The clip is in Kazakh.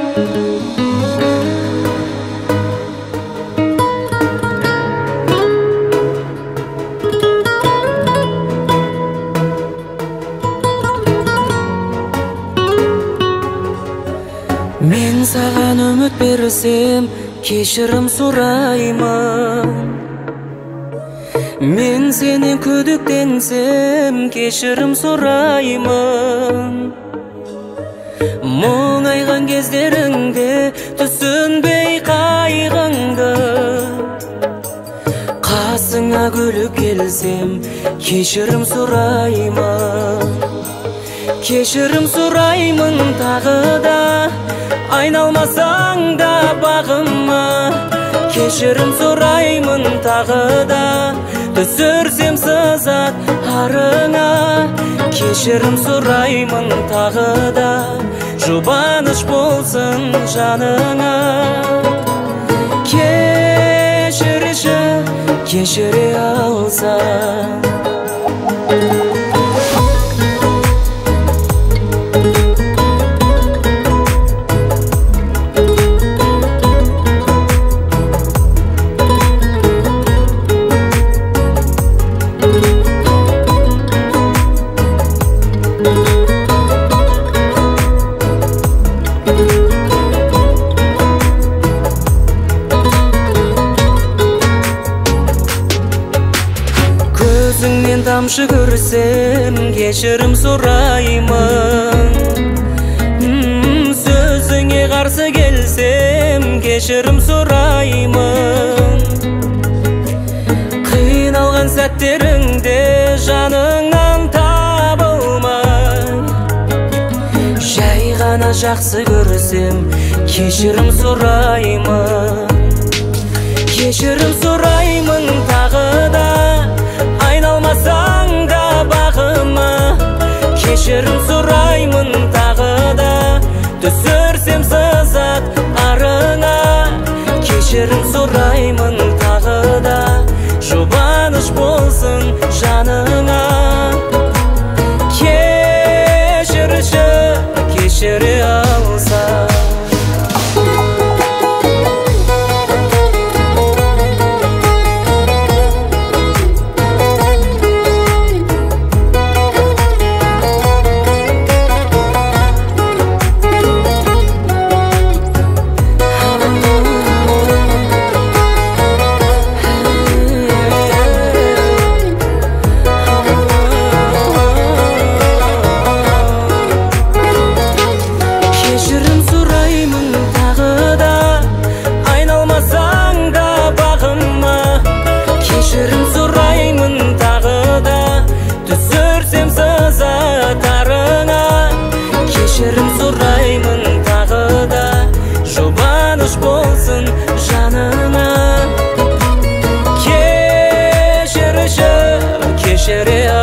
Мен саған үміт берсем, кешірім сұраймын. Мен сенен күдіктенсем, кешірім сұраймын. Мұңайған кездеріңде түсінбей қайғыңды, қасыңа күліп келсем, кешірім сұраймын. Кешірім сұраймын тағы да, айналмасаң да бағыма. Кешірім сұраймын тағы да, түсірсем сызат арыңа. Кешірім сұраймын тағы да, жұбаныш болсын жаныңа. Кешірші, кешіре алсаң. Көзіңнен тамшы көрсем, кешірім сұраймын. Сөзіңе қарсы келсем, кешірім сұраймын. Қиналған сәттеріңде жаныңнан табылмай, жай ғана жақсы көрсем, кешірім сұраймын. Кешірім сұраймын тағы да, айналмасаң да бағыма. Кешірім сұраймын тағы да, түсірсем сызат арыңа. Кешірім сұраймын тағы да, жұбаныш болсын жаныңа. Кешірші, кешіре алсаң. Кешірім сұраймын тағы да, түсірсем сызат арыңа. Кешірім сұраймын тағы да, жұбаныш болсын жаныңа. Кешірші, кешіре